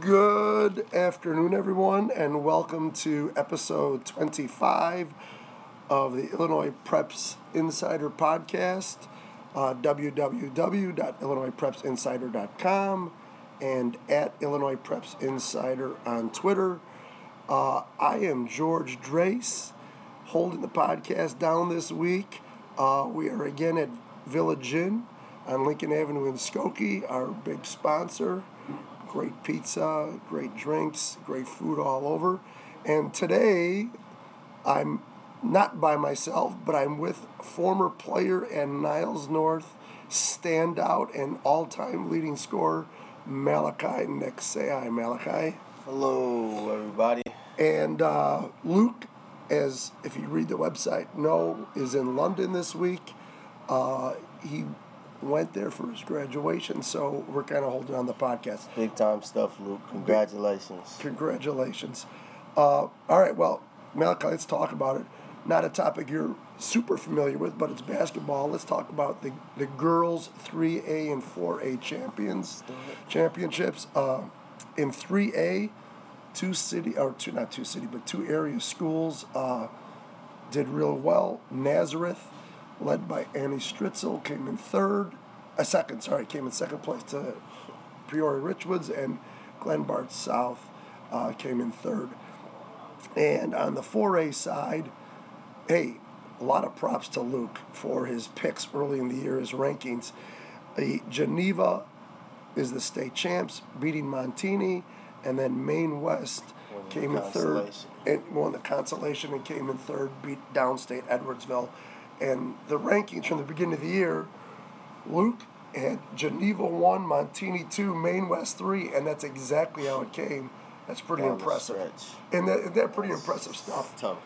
Good afternoon, everyone, and welcome to episode 25 of the Illinois Preps Insider Podcast, www.illinoisprepsinsider.com and at Illinois Preps Insider on Twitter. I am George Drace, holding the podcast down this week. We are again at Village Inn on Lincoln Avenue in Skokie, our big sponsor. Great pizza, great drinks, great food all over. And today, I'm not by myself, but I'm with former player and Niles North standout and all-time leading scorer, Malachi Nix. Say hi, Malachi. Hello, everybody. And Luke, as if you read the website, is in London this week. He went there for his graduation, so we're kind of holding on the podcast. Big time stuff, Luke. Congratulations. Congratulations. All right, well, Malachi, let's talk about it. Not a topic you're super familiar with, but it's basketball. Let's talk about the girls' 3A and 4A championships. In 3A, two area schools did real well. Nazareth, led by Annie Stritzel, came in second place to Peoria Richwoods, and Glenbard South came in third. And on the 4A side, a lot of props to Luke for his picks early in the year, his rankings. Geneva is the state champs, beating Montini, and then Maine West came in third and won the consolation and came in third, beat downstate Edwardsville. And the rankings from the beginning of the year, Luke had Geneva 1, Montini 2, Maine West 3, and that's exactly how it came. That's pretty impressive. And they're pretty impressive stuff. Tough.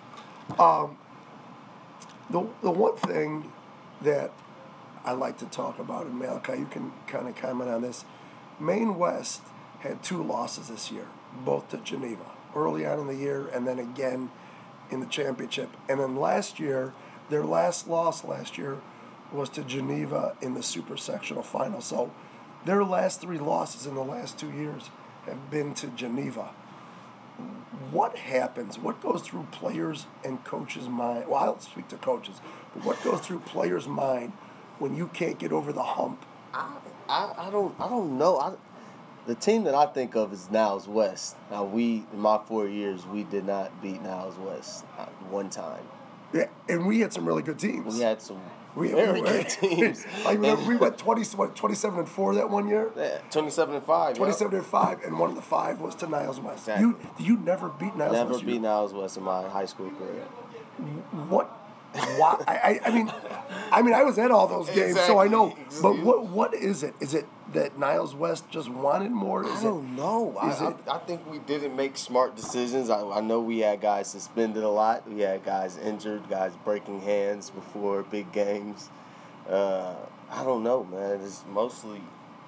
The one thing that I like to talk about, and Malachi, you can kind of comment on this, Maine West had 2 losses this year, both to Geneva, early on in the year and then again in the championship. And then last year, their last loss last year was to Geneva in the super sectional final. So their last 3 losses in the last 2 years have been to Geneva. What happens? What goes through players and coaches' mind? Well, I'll speak to coaches. But what goes through players' mind when you can't get over the hump? I don't know. The team that I think of is Niles West. Now, in my 4 years, we did not beat Niles West one time. Yeah, and we had some really good teams. We had some very good teams. We went 27-4 that one year. Yeah, 27-5. 27-5, and one of the 5 was to Niles West. Exactly. You never beat Niles West. Never beat Niles West in my high school career. What? Why? I mean, I was at all those games, exactly. so I know. But what is it? Is it that Niles West just wanted more? I don't know. I think we didn't make smart decisions. I know we had guys suspended a lot. We had guys injured, guys breaking hands before big games. I don't know, man. It's mostly.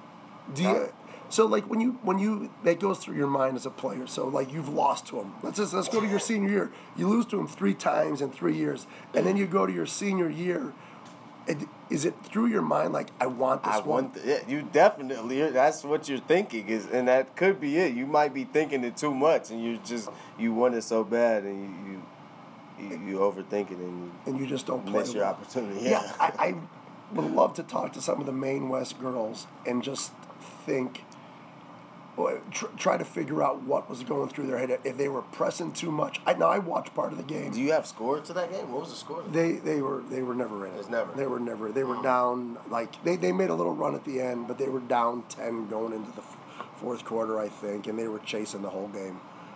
So like when you that goes through your mind as a player. So like you've lost to him. Let's go to your senior year. You lose to him 3 times in 3 years, and then you go to your senior year. Is it through your mind like I want this one? You definitely. That's what you're thinking and that could be it. You might be thinking it too much, and you want it so bad, and you overthink it, and you just don't miss your opportunity. Yeah, I would love to talk to some of the Maine West girls and just think. Try to figure out what was going through their head if they were pressing too much. I watched part of the game. Do you have score to that game? What was the score? They were never in it. They were down they made a little run at the end, but they were down 10 going into the fourth quarter, I think, and they were chasing the whole game.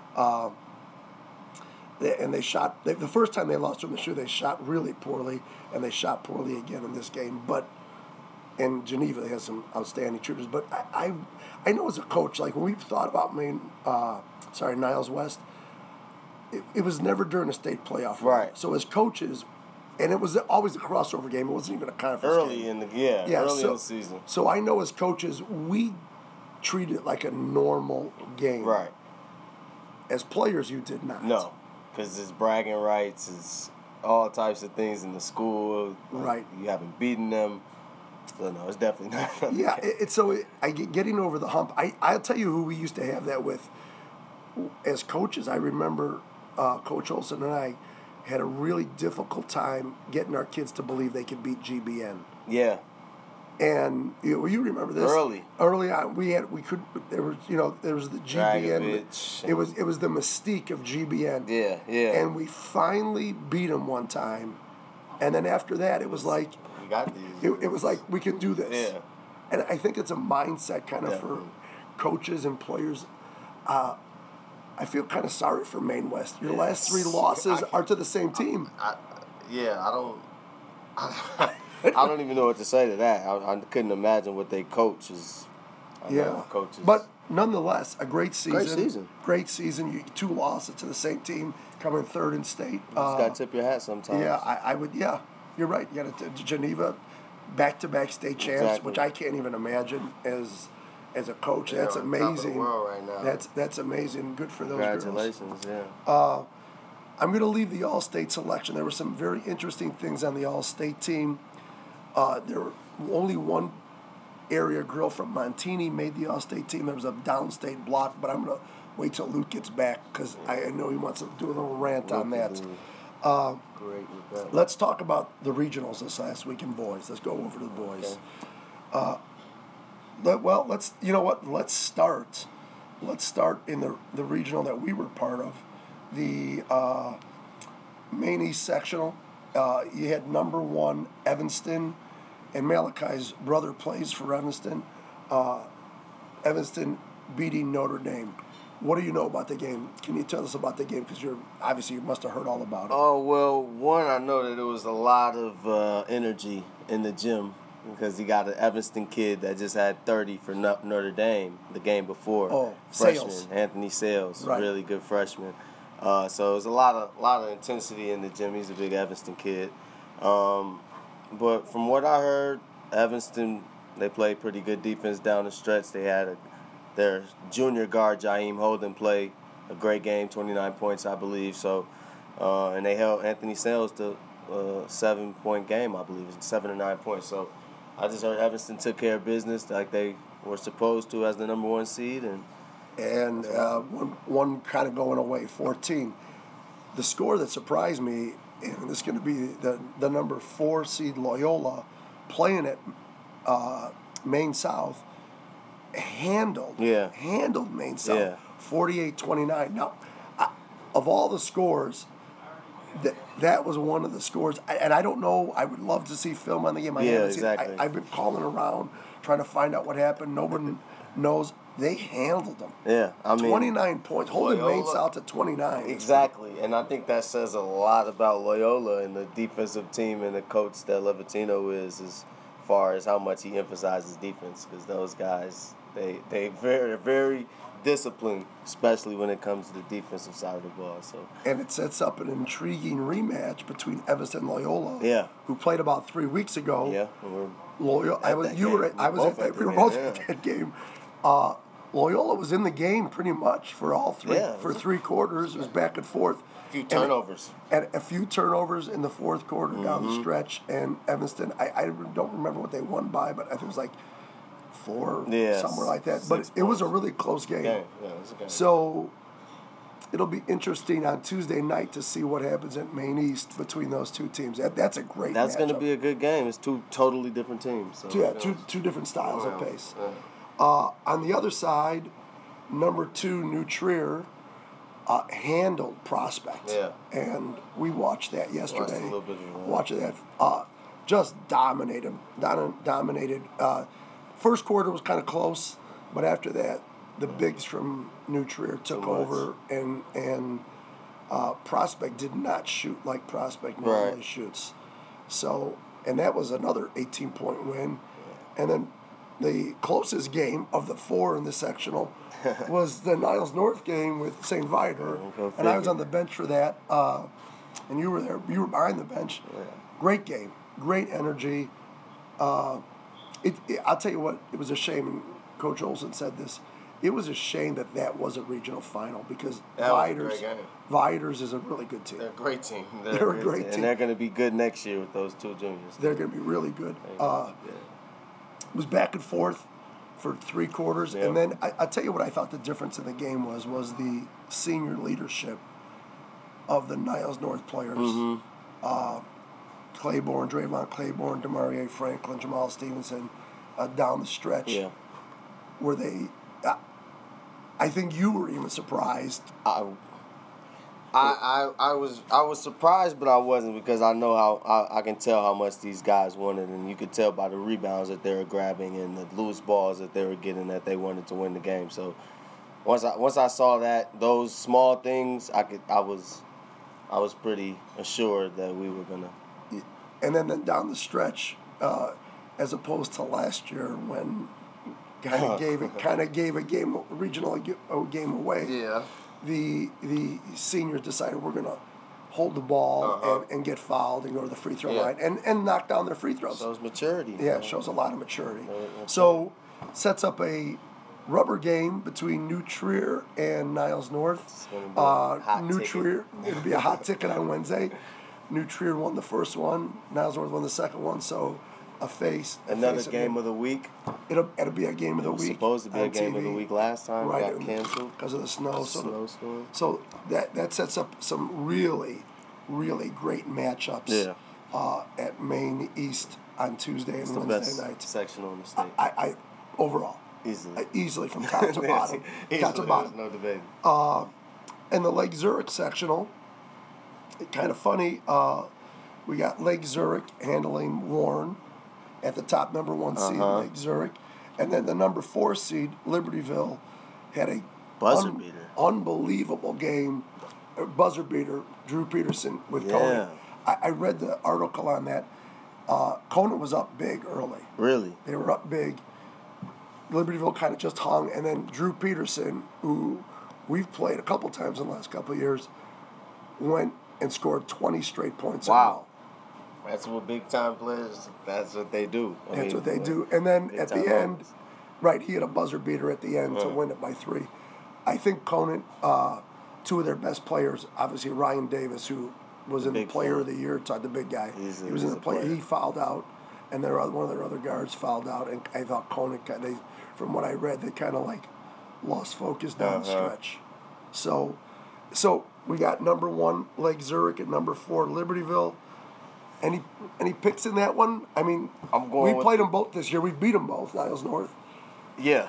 They shot. The first time they lost to them, they shot really poorly, and they shot poorly again in this game, but. In Geneva, they have some outstanding shooters. But I know as a coach, like when we've thought about Niles West, it was never during a state playoff. Right. So as coaches, and it was always a crossover game. It wasn't even a conference early game. in the season. So I know as coaches, we treat it like a normal game. Right. As players, you did not. No, because it's bragging rights, it's all types of things in the school. Right. You haven't beaten them. So no, it's definitely not. Yeah, getting over the hump. I'll tell you who we used to have that with as coaches. I remember Coach Olson and I had a really difficult time getting our kids to believe they could beat GBN. Yeah. And you remember this early on. There was the GBN. Dragovich. It was the mystique of GBN. Yeah. And we finally beat them one time, and then after that it was like we got these. It was like we can do this. Yeah. And I think it's a mindset kind of for coaches and players. I feel kind of sorry for Maine West. Your last 3 losses are to the same team. I don't even know what to say to that. I couldn't imagine what they coach is. Coaches. But nonetheless, a great season. Great season. 2 losses to the same team, coming third in state. You just got to tip your hat sometimes. Yeah, I would. Yeah, you're right. You got to Geneva, back-to-back state champs, Exactly. which I can't even imagine as a coach. That's on top of the amazing. world right now. That's amazing. Good for those Congratulations, girls. yeah. I'm going to leave the All-State selection. There were some very interesting things on the All-State team. There were only one area girl from Montini made the All-State team. There was a downstate block, but I'm going to wait till Luke gets back because I know he wants to do a little rant on that. Great with that. Let's talk about the regionals this last week in boys. Let's go over to the boys. Okay. Let's start. Let's start in the regional that we were part of, the Maine East sectional. You had number 1 Evanston, and Malachi's brother plays for Evanston. Evanston beating Notre Dame. What do you know about the game? Can you tell us about the game? Because you must have heard all about it. Oh, well, one, I know that there was a lot of energy in the gym because he got an Evanston kid that just had 30 for Notre Dame the game before. Oh, freshman, Sales. Anthony Sales, Right. really good freshman. So it was a lot of intensity in the gym. He's a big Evanston kid. But from what I heard, Evanston, they played pretty good defense down the stretch. They had their junior guard, Jaheim Holden, play a great game, 29 points, I believe. So, and they held Anthony Sales to a 7-point game, I believe, 7 or 9 points. So I just heard Evanston took care of business like they were supposed to as the number 1 seed. And one kind of going away, 14. The score that surprised me, and this is going to be the number 4 seed Loyola playing at Maine South, handled Maine South 48-29. Now, of all the scores, that was one of the scores. And I don't know, I would love to see film on the game. Exactly. I've been calling around trying to find out what happened. Nobody knows. They handled them. Yeah, I mean, 29 points, holding Maine South to 29. Exactly, and I think that says a lot about Loyola and the defensive team and the coach that Levatino is as far as how much he emphasizes defense, because those guys, they very, very disciplined, especially when it comes to the defensive side of the ball. So, and it sets up an intriguing rematch between Evanston and Loyola, yeah, who played about 3 weeks ago. Yeah, Loyola. We were both at that game. Loyola was in the game pretty much for all 3 for 3 quarters. It was back and forth. A few turnovers. And a few turnovers in the fourth quarter down the stretch. And Evanston, I don't remember what they won by, but I think it was like 4, somewhere like that. But it was a really close game. Yeah, it was a game. So it'll be interesting on Tuesday night to see what happens at Maine East between those 2 teams. That's a great matchup. That's going to be a good game. It's 2 totally different teams. So two different styles of pace. On the other side, number 2, New Trier, handled Prospect. Yeah. And we watched that yesterday. Watched a little bit of that. Watching that. Just dominated. First quarter was kind of close, but after that, the bigs from New Trier took over, and Prospect did not shoot like Prospect normally shoots. So, and that was another 18-point win. And then the closest game of the 4 in the sectional was the Niles North game with St. Viator, and I was on the bench for that. And you were there. You were behind the bench. Yeah. Great game, great energy. I'll tell you what, it was a shame. And Coach Olson said this. It was a shame that was a regional final because Viators is a really good team. They're a great team. They're a great team. And they're going to be good next year with those 2 juniors. They're going to be really good. was back and forth for 3 quarters, Yeah. and then I'll tell you what I thought the difference in the game was the senior leadership of the Niles North players. Claiborne, Drayvon Claiborne, Demarie Franklin, Jamal Stevenson, down the stretch. Yeah. Where they, I think you were even surprised. I was surprised, but I wasn't, because I know how I can tell how much these guys wanted, and you could tell by the rebounds that they were grabbing and the loose balls that they were getting that they wanted to win the game. So once I saw that, those small things, I was pretty assured that we were gonna. And then down the stretch, as opposed to last year when kind of gave a game regional game away. Yeah. The seniors decided we're going to hold the ball and get fouled and go to the free throw line and knock down their free throws. Shows maturity. Yeah, it shows a lot of maturity. So sets up a rubber game between New Trier and Niles North. It's gonna be a hot New ticket. Trier, it'll be a hot ticket on Wednesday. New Trier won the first one. Niles North won the second one. So another game of the week. It'll be a game of the week. Supposed to be a game TV. of the week last time. Right, Got canceled because of the snow. Snowstorm. So that sets up some really, really great matchups. Yeah. At Maine East on Tuesday and The Wednesday best nights. sectional in the state. I overall easily from top to bottom. Top to bottom. There's no debate. And the Lake Zurich sectional, kind of funny. We got Lake Zurich handling Warren at the top number 1 seed, Lake Zurich. And then the number 4 seed, Libertyville, had a Buzzer beater. Unbelievable game. Buzzer beater, Drew Peterson with Conant. I read the article on that. Conant was up big early. Really? They were up big. Libertyville kind of just hung. And then Drew Peterson, who we've played a couple times in the last couple of years, went and scored 20 straight points. Wow. That's what big time players, that's what they do. That's what they do. And then at the end, right, he had a buzzer beater at the end to win it by 3. I think Conant, 2 of their best players, obviously Ryan Davis, who was in the Player of the Year, the big guy. He was in the player. He fouled out, and one of their other guards fouled out. And I thought Conant, from what I read, they kind of like lost focus down the stretch. So we got number 1 Lake Zurich and number 4 Libertyville. Any picks in that one? I mean, we played them both this year. We beat them both, Niles North. Yeah.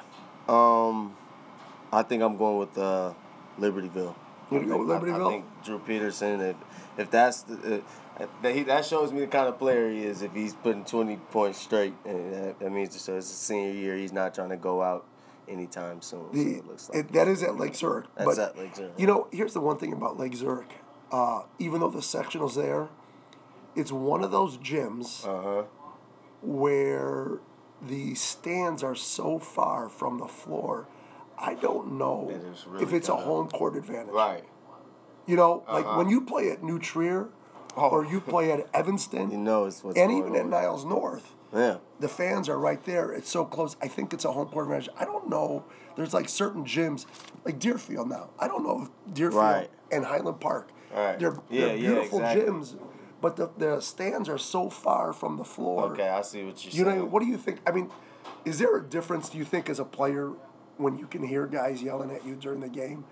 I think I'm going with Libertyville. You gonna go with Libertyville? I think Drew Peterson, if that's that shows me the kind of player he is. If he's putting 20 points straight, and that means it's a senior year. He's not trying to go out anytime soon. So it looks like that is at Lake Zurich. That's at Lake Zurich. You know, here's the one thing about Lake Zurich. Even though the sectional's there, it's one of those gyms where the stands are so far from the floor. I don't know if it's a home court advantage. Right. You know, like when you play at New Trier or you play at Evanston, you know it's what's and going even on. at Niles North, the fans are right there. It's so close. I think it's a home court advantage. I don't know. There's like certain gyms, like Deerfield now. I don't know if Deerfield and Highland Park, they're beautiful gyms, but the stands are so far from the floor. Okay, I see what you're saying. You know, what do you think? I mean, is there a difference, do you think, as a player when you can hear guys yelling at you during the game?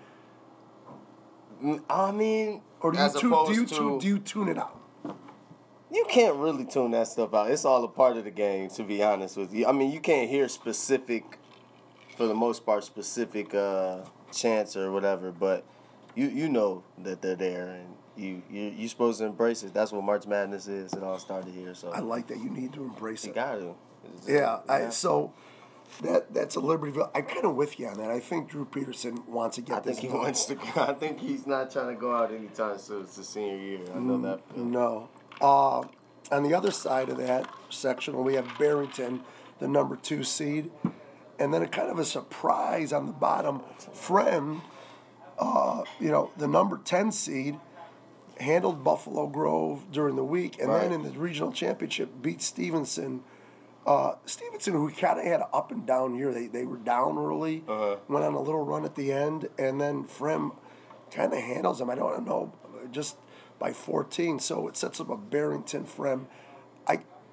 I mean, or do you tune it out? You can't really tune that stuff out. It's all a part of the game, to be honest with you. I mean, you can't hear specific, for the most part, specific chants or whatever, but you know that they're there, and you're supposed to embrace it. That's what March Madness is. It all started here. So I like that you need to embrace it. You got to. So that's a Libertyville. I'm kind of with you on that. I think Drew Peterson wants to get this. I think he's not trying to go out anytime soon. It's the senior year. I know that. No. On the other side of that sectional, we have Barrington, the number 2 seed, and then a kind of a surprise on the bottom, Friend, the number 10 seed, handled Buffalo Grove during the week, and then in the regional championship beat Stevenson. Stevenson, who kind of had an up and down year, they were down early, went on a little run at the end, and then Frem kind of handles them. I don't know, just by 14. So it sets up a Barrington Frem.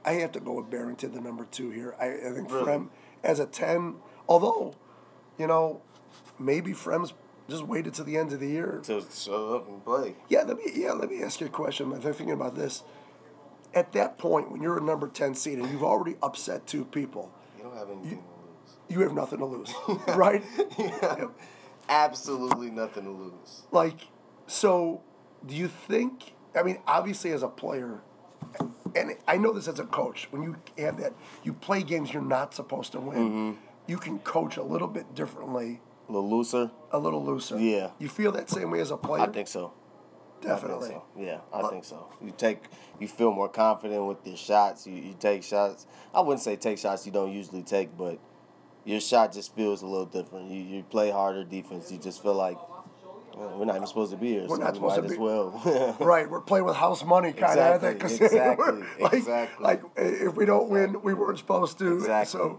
I have to go with Barrington, the number 2 here. I think Really? Frem as a 10, although, maybe Frem's just waited to the end of the year to show up and play. Yeah, let me ask you a question. I'm thinking about this. At that point, when you're a number 10 seed and you've already upset 2 people, You don't have anything to lose. you have nothing to lose, right? You have absolutely nothing to lose. Like, so do you think? I mean, obviously, as a player, and I know this as a coach, when you have that, you play games you're not supposed to win. You can coach a little bit differently. A little looser? A little looser. Yeah. You feel that same way as a player? I think so. Definitely. I think so. Yeah, I think so. You feel more confident with your shots. You take shots. I wouldn't say take shots you don't usually take, but your shot just feels a little different. You play harder defense. You just feel like we're not even supposed to be here. We're so not supposed to might be. as well. Right, we're playing with house money kind of. Exactly. Exactly. Like if we don't win, we weren't supposed to. Exactly. So,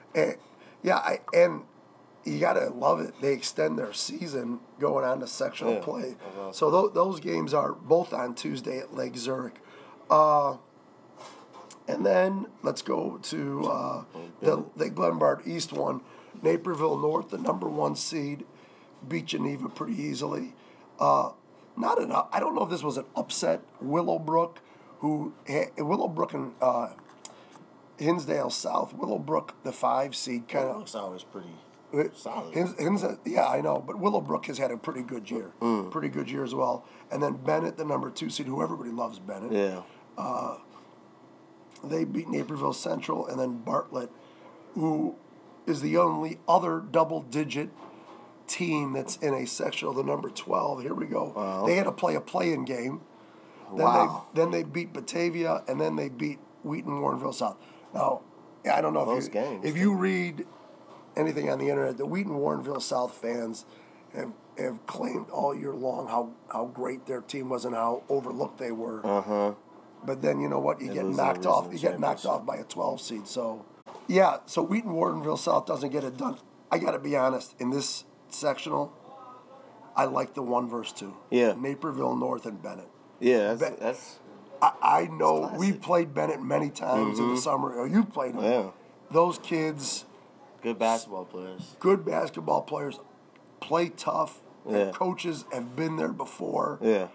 and you gotta love it. They extend their season going on to sectional play. So those games are both on Tuesday at Lake Zurich. And then let's go to the Glenbard East one. Naperville North, the number 1 seed, beat Geneva pretty easily. Not enough. I don't know if this was an upset. Willowbrook, Willowbrook and Hinsdale South. Willowbrook, the 5 seed, kind of. Looks always pretty solid. Yeah, I know, but Willowbrook has had a pretty good year. Pretty good year as well. And then Bennett, the number 2 seed, who everybody loves Bennett. Yeah. They beat Naperville Central, and then Bartlett, who is the only other double-digit team that's in a sectional, the number 12. Here we go. Wow. They had to play a play-in game. Then they beat Batavia, and then they beat Wheaton Warrenville South. Now, I don't know if you read anything on the internet, the Wheaton Warrenville South fans have claimed all year long how great their team was and how overlooked they were. But then you know what? You get knocked off. You get knocked off by a 12 seed. So, yeah. So Wheaton Warrenville South doesn't get it done. I got to be honest. In this sectional, I like the 1 versus 2. Yeah. Naperville North and Bennett. Yeah, that's I know we played Bennett many times in the summer. Or you played them. Yeah. Those kids. Good basketball players. Good basketball players. Play tough. Yeah. Their coaches have been there before. Yeah.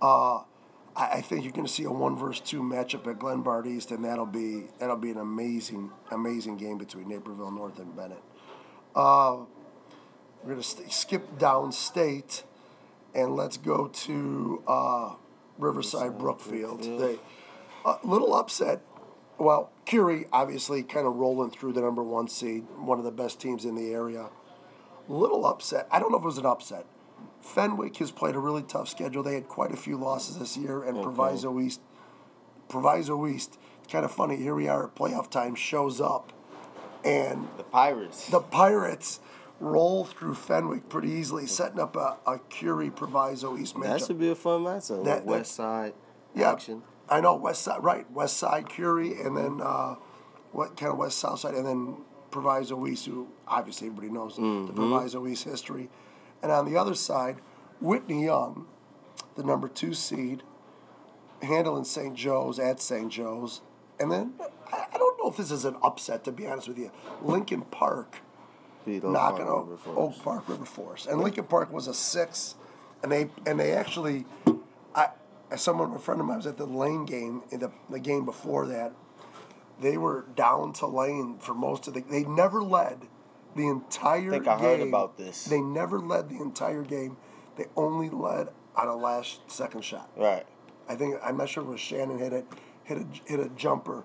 I think you're going to see a 1 versus 2 matchup at Glenbard East, and that'll be an amazing game between Naperville North and Bennett. We're going to skip downstate, and let's go to Riverside Brookfield. Little upset. Well, Curie obviously kind of rolling through the number 1 seed, one of the best teams in the area. Little upset. I don't know if it was an upset. Fenwick has played a really tough schedule. They had quite a few losses this year, and Proviso East, it's kind of funny. Here we are at playoff time, shows up, and the Pirates roll through Fenwick pretty easily, setting up a Curie Proviso East matchup. That should be a fun matchup. West Side action. I know, West Side, right. West Side Curie, and then West South Side, and then Proviso East, who obviously everybody knows the Proviso East history. And on the other side, Whitney Young, the number 2 seed, handling St. Joe's at St. Joe's. And then, I don't know if this is an upset, to be honest with you. Lincoln Park knocking out Oak Park River Forest. And Lincoln Park was a 6, and they actually, a friend of mine was at the Lane game, in the game before that. They were down to Lane for most of they never led the entire game. I think I heard about this. They never led the entire game. They only led on a second shot. Right. I'm not sure if it was Shannon hit a jumper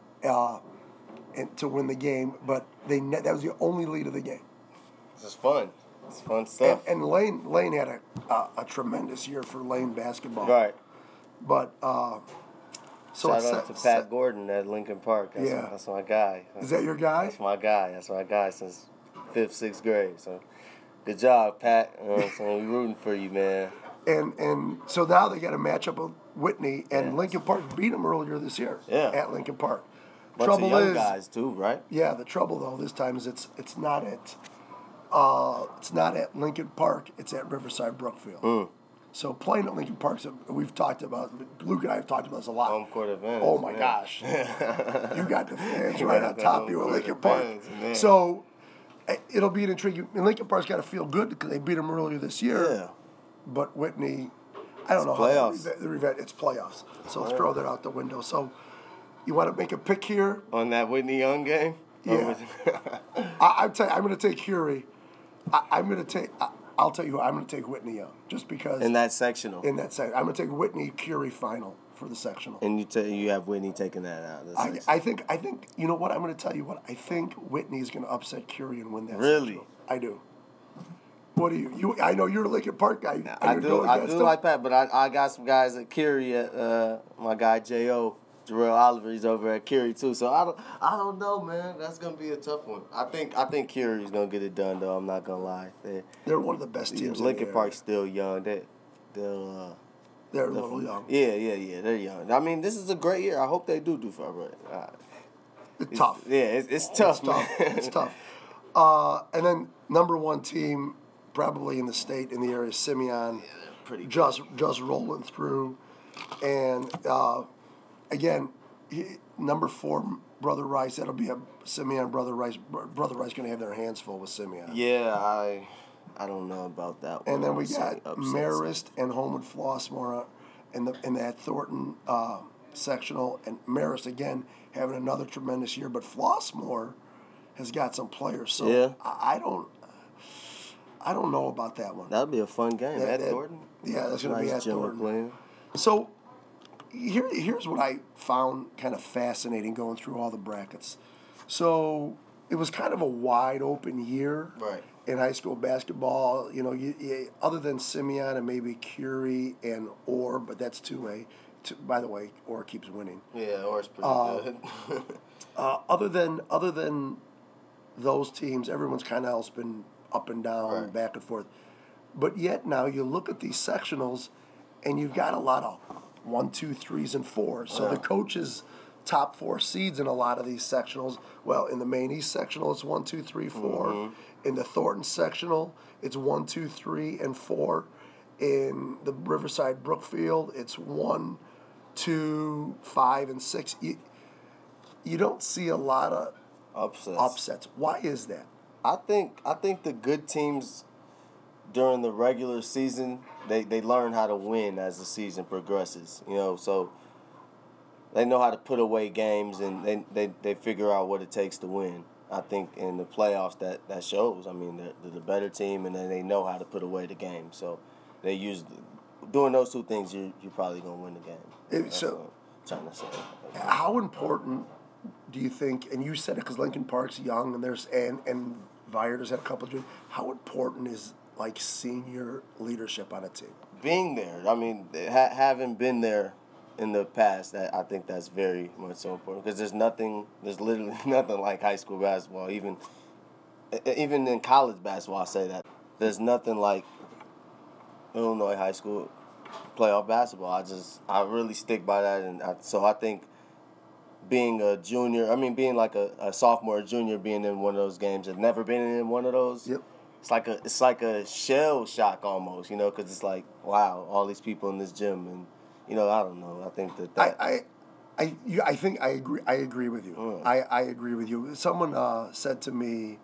to win the game, but that was the only lead of the game. This is fun. It's fun stuff. And Lane had a tremendous year for Lane basketball. Right. But so shout out to Pat Gordon at Lincoln Park. That's my guy. Is that your guy? That's my guy since 5th, 6th grade. So good job, Pat. So we rooting for you, man. And so now they got a matchup of Whitney, and Lincoln Park beat them earlier this year at Lincoln Park. Bunch of young guys too, right? Yeah, the trouble though this time is it's not at Lincoln Park. It's at Riverside Brookfield. So playing at Lincoln Park, we've talked about, Luke and I have talked about this a lot. Home court advantage. Oh my gosh. You got the fans right on top of you at Lincoln Park. So it'll be an intriguing. And Lincoln Park's got to feel good because they beat them earlier this year. Yeah. But Whitney, I don't know playoffs. how it's playoffs. So throw that out the window. So you want to make a pick here? On that Whitney Young game? Yeah. I'm going to take Curie. I'll tell you who, I'm going to take Whitney Young just because. In that sectional. I'm going to take Whitney Curie final for the sectional. And you have Whitney taking that out. I think you know what, I'm going to tell you what, I think Whitney's going to upset Curie and win that. Really? Sectional. I do. What do you? I know you're a Lincoln Park guy. I do like that, but I got some guys at Curie. My guy J.O. Jarrell Oliver, he's over at Curie too. So I don't know, man. That's gonna be a tough one. I think Curie's gonna get it done though. I'm not gonna lie. They're one of the best teams. Lincoln Park's still young. They're a little young. Yeah. They're young. I mean, this is a great year. I hope they do far right. It's tough. Yeah, it's tough, man. It's tough. And then number one team, probably in the state, in the area, Simeon. Yeah, pretty just rolling through, and again, number 4, Brother Rice. That'll be a Simeon. Brother Rice going to have their hands full with Simeon. Yeah, I don't know about that one. And then we got Marist and Homewood Flossmoor in that Thornton sectional, and Marist again having another tremendous year, but Flossmoor has got some players. So yeah. I don't know about that one. That'll be a fun game at Thornton. Yeah, that's going to be at Thornton. Playing. So here's what I found kind of fascinating going through all the brackets. So it was kind of a wide open year in high school basketball. You know, you, other than Simeon and maybe Curie and Orr, but that's 2A. By the way, Orr keeps winning. Yeah, Orr's pretty good. Other than those teams, everyone's kind of else been up and down, back and forth. But yet now you look at these sectionals, and you've got a lot of 1, 2, 3s, and 4s. So the coaches' top 4 seeds in a lot of these sectionals. Well, in the Maine East sectional, it's 1, 2, 3, 4. Mm-hmm. In the Thornton sectional, it's 1, 2, 3, and 4. In the Riverside Brookfield, it's 1, 2, 5, and 6. You don't see a lot of upsets. Why is that? I think the good teams during the regular season, they learn how to win as the season progresses. You know, so they know how to put away games, and they figure out what it takes to win. I think in the playoffs that shows. I mean, they're the better team, and then they know how to put away the game. So they use doing those two things. You're probably gonna win the game. So, trying to say. How important do you think? And you said it because Lincoln Park's young, and there's and Viard's had a couple of years. How important is like senior leadership on a team? Being there. I mean, having been there in the past, I think that's very much so important because there's literally nothing like high school basketball. Even in college basketball, I say that there's nothing like Illinois high school playoff basketball. I really stick by that, and so I think being a junior, being like a sophomore or junior, being in one of those games, I've never been in one of those. Yep. It's like a shell shock almost, you know, because it's like, wow, all these people in this gym, and you know, I don't know. I think that I think I agree. I agree with you. I agree with you. Someone said to me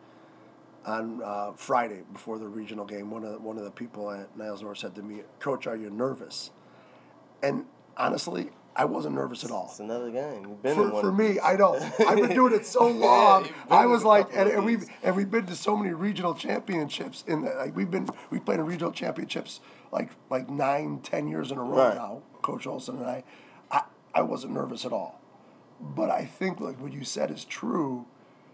on Friday before the regional game, one of the people at Niles North said to me, "Coach, are you nervous?" And honestly, I wasn't nervous at all. It's another game. You've been in one. For me, I know. I've been doing it so long. I was like, and we've been to so many regional championships. We played in regional championships like 9, 10 years in a row now. Coach Olson and I wasn't nervous at all. But I think like what you said is true.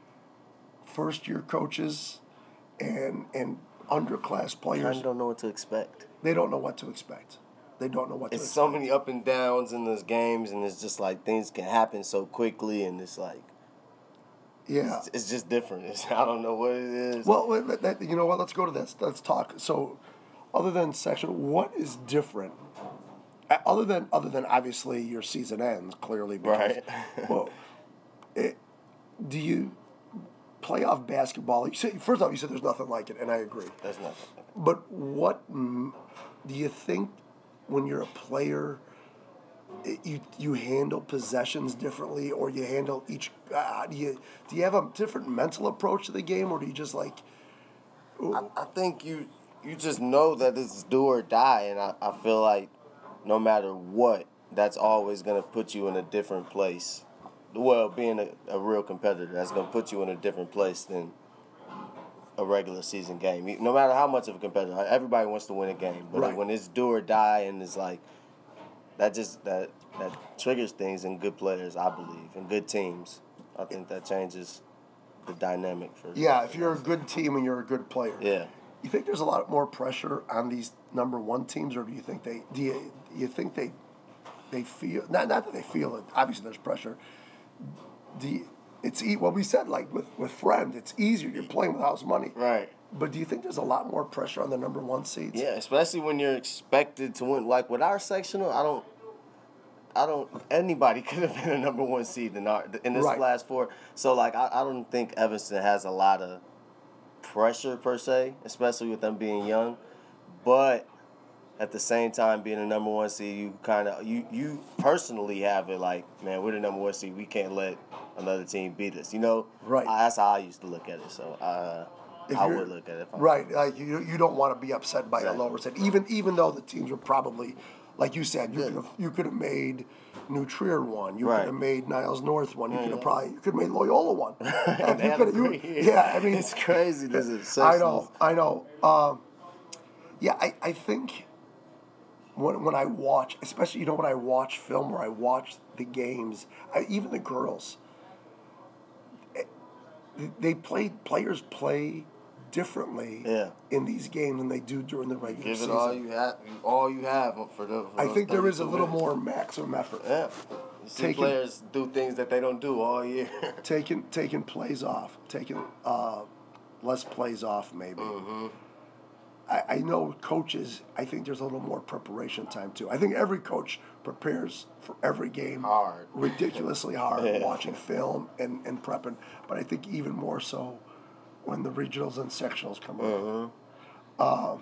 First year coaches and underclass players kind of don't know what to expect. They don't know what to expect. They don't know what to expect. It's so many up and downs in those games, and it's just like things can happen so quickly, and it's like, yeah, it's just different. I don't know what it is. Well, you know what? Let's go to this. Let's talk. So, other than section, what is different? Other than obviously your season ends clearly. Because, well, do you playoff basketball? First off, you said there's nothing like it, and I agree. There's nothing. But what do you think when you're a player, you handle possessions differently, or you handle each? Do you have a different mental approach to the game, or do you just like? I think you just know that it's do or die, and I feel like no matter what, that's always going to put you in a different place. Well, being a real competitor, that's going to put you in a different place than a regular season game. No matter how much of a competitor, everybody wants to win a game, but Right. when it's do or die, and it's like that triggers things in good players, I believe, and good teams. I think that changes the dynamic for. Yeah, if you're a good team and you're a good player. Yeah. You think there's a lot more pressure on these number one teams, or do you think you think they feel not that they feel it? Obviously, there's pressure. Well, we said like with friends, it's easier. You're playing with house money, Right. But do you think there's a lot more pressure on the number one seeds? Yeah, especially when you're expected to win. Like with our sectional, I don't. Anybody could have been a number one seed in this Right. last four. So like, I don't think Evanston has a lot of pressure per se, especially with them being young. But at the same time, being a number one seed, you kind of you personally have it like, man, we're the number one seed. We can't let another team beat us. You know, Right. That's how I used to look at it. So I would look at it. Right, like you don't want to be upset by Exactly. a lower seed, even though the teams were probably, like you said, you could have made New Trier one, you Right. could have made Niles North one, you could have Yeah. you could have made Loyola one. And they You have a coulda- you- great year. yeah, I mean It's crazy. This is I know. Yeah, I think when I watch, especially when I watch film or I watch the games, even the girls, players play differently Yeah. in these games than they do during the regular Give season. it all you have for the. For I those think there is a 32 little minutes. more maximum effort. Yeah. You see Taking- players do things that they don't do all year. Taking plays off, taking less plays off maybe. Mm-hmm. I know coaches, I think there's a little more preparation time too. I think every coach prepares for every game Hard. ridiculously hard, Yeah. watching film and prepping. But I think even more so when the regionals and sectionals come around. Mm-hmm.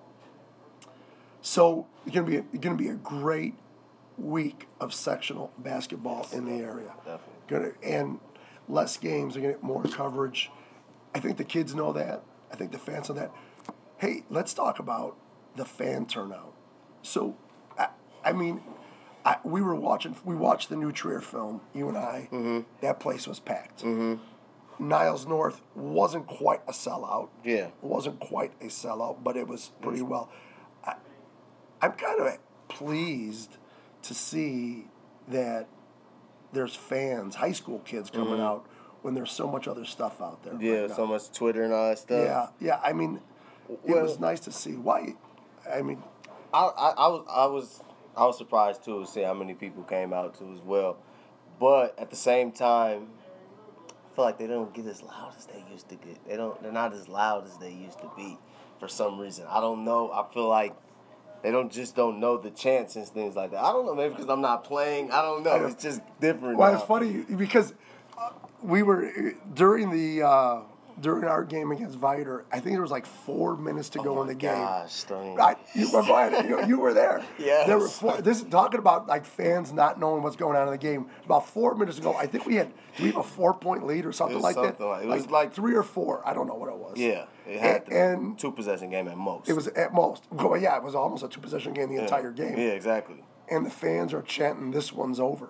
So it's gonna be a great week of sectional basketball in the area. Definitely. And less games are gonna get more coverage. I think the kids know that. I think the fans know that. Hey, let's talk about the fan turnout. So, we watched the New Trier film, you and I. Mm-hmm. That place was packed. Niles North wasn't quite a sellout. Yeah. Wasn't quite a sellout, but it was pretty well. I'm kind of pleased to see that there's fans, high school kids coming out when there's so much other stuff out there. Yeah, right now. so much Twitter and all that stuff. Yeah. I mean, it Well- was nice to see. Why? I mean, I was surprised too to see how many people came out too as well, but at the same time, I feel like they don't get as loud as they used to get. They're not as loud as they used to be, for some reason. I don't know. I feel like they don't know the chants and things like that. I don't know. Maybe because I'm not playing. I don't know. It's just different. well, now. it's funny because we were during our game against Vider. I think there was like 4 minutes to go in the game. Gosh, You were there. Yes. There were this is talking about like fans not knowing what's going on in the game. About 4 minutes ago, I think we have a 4-point lead or something like that. It was like 3 or 4. I don't know what it was. Yeah, it had to be And 2-possession game at most. it was at most. Well, yeah, it was almost a 2-possession game the entire game. Yeah, exactly. And the fans are chanting, "This one's over."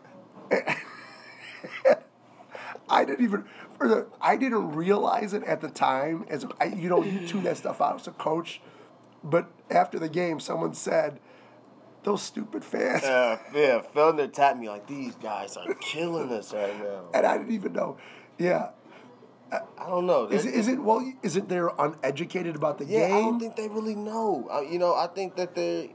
I didn't realize it at the time. You tune that stuff out as a coach, but after the game, someone said, "Those stupid fans," Yeah, Feldner tapped me like, these guys are killing us right now. and I didn't even know. Yeah, I don't know. is it they're uneducated about the Yeah, game? I don't think they really know. I think that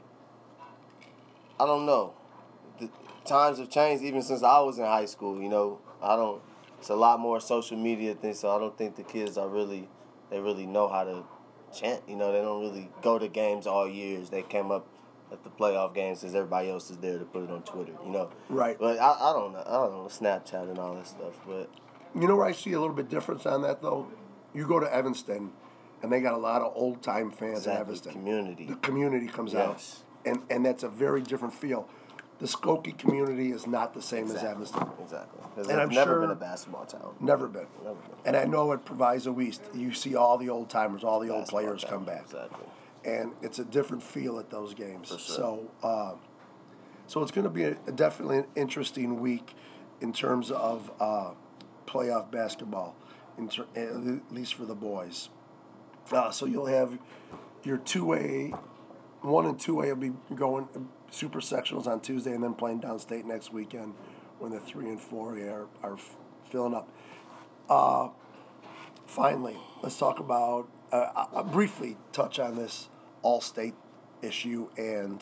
I don't know. The times have changed even since I was in high school. It's a lot more social media things, so I don't think the kids they really know how to chant. They don't really go to games all years. They came up at the playoff games since everybody else is there to put it on Twitter. Right. But I don't know Snapchat and all that stuff. But You know where I see a little bit difference on that though? You go to Evanston, and they got a lot of old time fans in exactly, Evanston. community. The community comes out. Yes. and that's a very different feel. The Skokie community is not the same as Evanston. Exactly. Because And it's I'm never sure- been a basketball town. Never been. Never been. And I know at Proviso East, you see all the old timers, all the old Basketball players town. come back. Exactly. And it's a different feel at those games. For sure. So it's going to be definitely an interesting week in terms of playoff basketball, at least for the boys. So you'll have your 2A, 1 and 2A will be going super sectionals on Tuesday and then playing downstate next weekend when the 3 and 4A are filling up. Finally, let's talk about, I'll briefly touch on this all-state issue and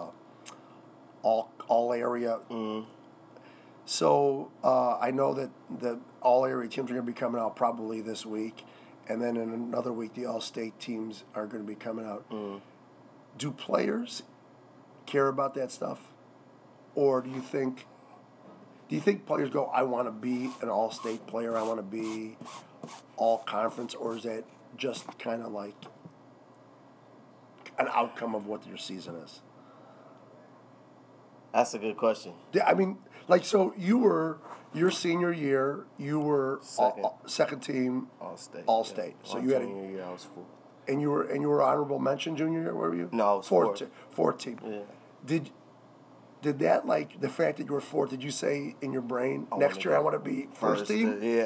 all area. So I know that the all-area teams are going to be coming out probably this week, and then in another week the all-state teams are going to be coming out. Do players care about that stuff, or do you think players go, I want to be an all-state player, I want to be all-conference, or is that just kind of like an outcome of what your season is? That's a good question. Yeah, I mean, like, so your senior year, you were second team all-state. Yeah. So My you had junior year, I was fourth. And you were honorable mention junior year. Where were you? No, I was fourth. Fourth team. Yeah. Did that, like, the fact that you were fourth? Did you say in your brain next year I want to be first team? Yeah.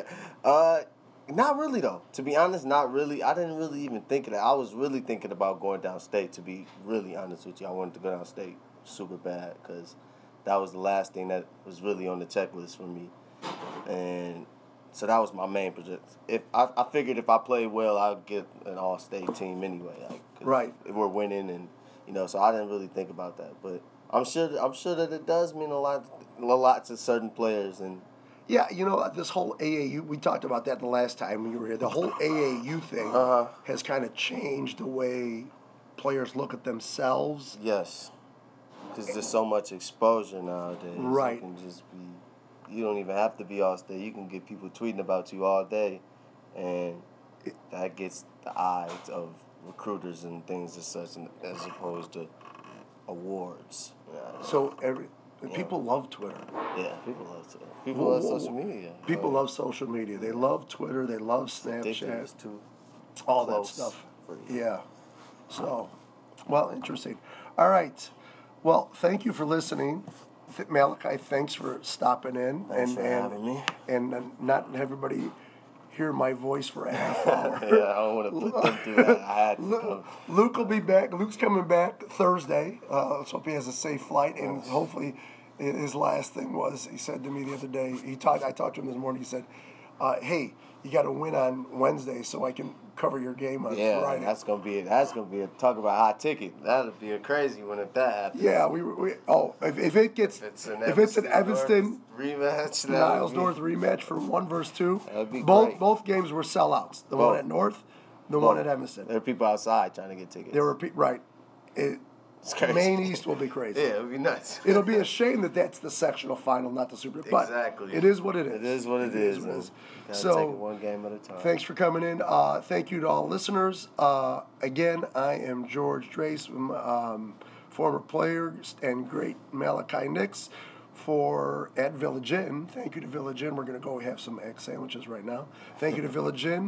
Not really though. To be honest, not really. I didn't really even think of that. I was really thinking about going downstate. To be really honest with you, I wanted to go downstate super bad because that was the last thing that was really on the checklist for me, and so that was my main project. If I figured if I played well, I'd get an all-state team anyway. Like, Right. If we're winning, and so I didn't really think about that, but I'm sure that it does mean a lot to certain players. And Yeah, this whole AAU, we talked about that the last time when you were here. The whole AAU thing has kind of changed the way players look at themselves. yes, because there's so much exposure nowadays. Right. You don't even have to be all-state. You can get people tweeting about you all day, and that gets the eyes of recruiters and things as such, as opposed to awards. So people love Twitter. Yeah, people love Twitter. People love social media. People love social media. They love Twitter. They love Snapchat. Ridiculous too. All that Close stuff. for you. Yeah. So, well, interesting. All right. Well, thank you for listening. Malachi, thanks for stopping in. Thanks for having me. And not everybody hear my voice for a half hour. Yeah, I don't want to put them through that. I had to come. Luke will be back. Luke's coming back Thursday. Let's hope he has a safe flight. And hopefully his last thing was, he said to me the other day, I talked to him this morning, he said, hey, you got to win on Wednesday so I can cover your game on Friday. That's gonna be a talk about hot ticket. That'll be a crazy one if that happens. Yeah, if it's an Evanston rematch, Niles North rematch for 1 versus 2, That'd be great. both games were sellouts. The one at North, the one at Evanston. There are people outside trying to get tickets. Right. It's crazy. Main East will be crazy. Yeah, it would be nuts. It'll be a shame that that's the sectional final, not the Super. But exactly. It is what it is. It is what it is. Gotta So take it one game at a time. Thanks for coming in. Thank you to all listeners. Again, I am George Drace, former player and great Malachi Nix at Village Inn. Thank you to Village Inn. We're going to go have some egg sandwiches right now. Thank you to Village Inn.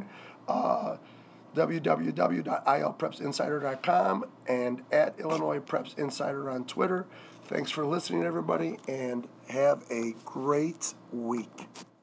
www.ilprepsinsider.com and at Illinois Preps Insider on Twitter. Thanks for listening, everybody, and have a great week.